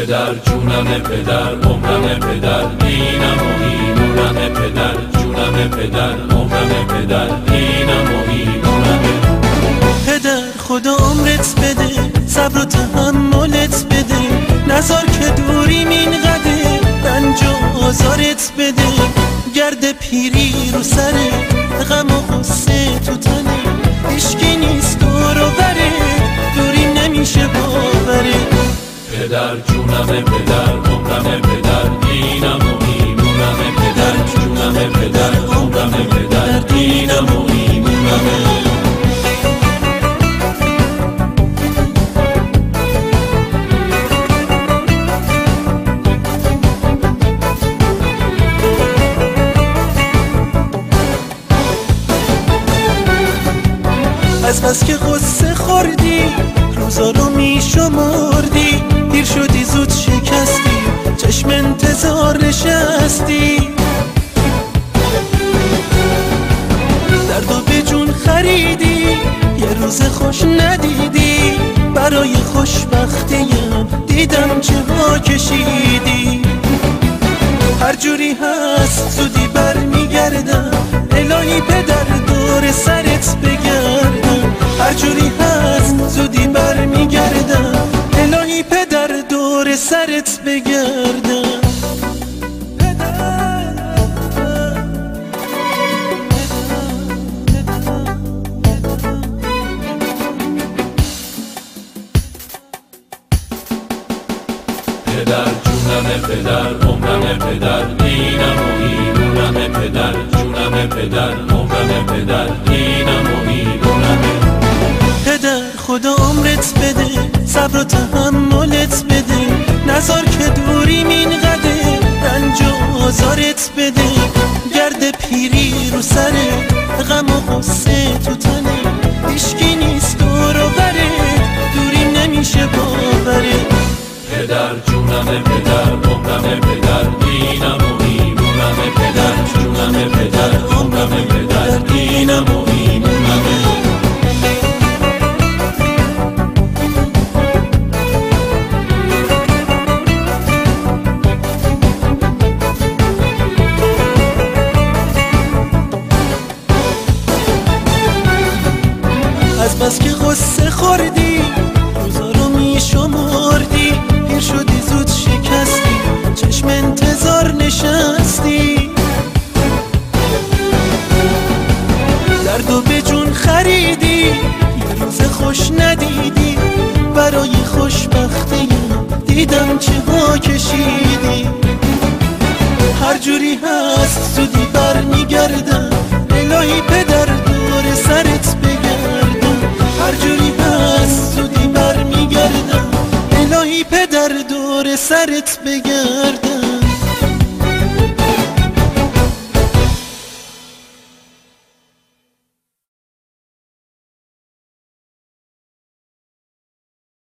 پدر جونم پدر عمرم پدر دینم و ایمونم پدر جونم پدر عمرم پدر دینم و ایمونم پدر خدا عمرت بده صبر و تحملت بده نذار که دوریم اینقدر رنج و آزارت بده گرد پیری رو سره غم و غصه تو تنه هیچکی نیست دور و بره دوریم نمیشه باوره پدر جونم پدر عمرم پدر دینم و ایمونم پدر جونم پدر عمرم پدر دینم و ایمونم از بس که غصه خوردی روزا رو میشمردی دیر شدی زود شکستی چشم انتظار نشستی درد و به جون خریدی یه روز خوش ندیدی برای خوشبختیم دیدم چه ها کشیدی هر جوری هست زودی برمیگردم الهی پدر دور سرت بگردم هر جوری هست زودی برمیگردم الهی پدر دور سرت بگردم پدر جونم پدر عمرم پدر دینم و ایمونم پدر جونم پدر عمرم پدر دینم و ایمونم پدر خدا عمرت بده صبر و تحملت بده نذار که دوریم اینقدر رنج و آزارت بده گرد پیری رو سره غم و غصه تو تنه هیچکی نیست دور و بره دوریم نمیشه باوره پدر جونم پدر عمرم پدر دینم و ایمونم پدر جونم پدر عمرم پدر دینم و ایمونم از بس که غصه خوردی روزا رو میشمردی پیر شدی زود شکستی چشم انتظار نشستی درد و به جون خریدی یه روز خوش ندیدی برای خوشبختیم دیدم چه ها کشیدی هر جوری هست زودی برمیگردم الهی پدر دور سرت بگردم هر جوری هست زودی برمیگردم الهی پدر دور سرت بگردم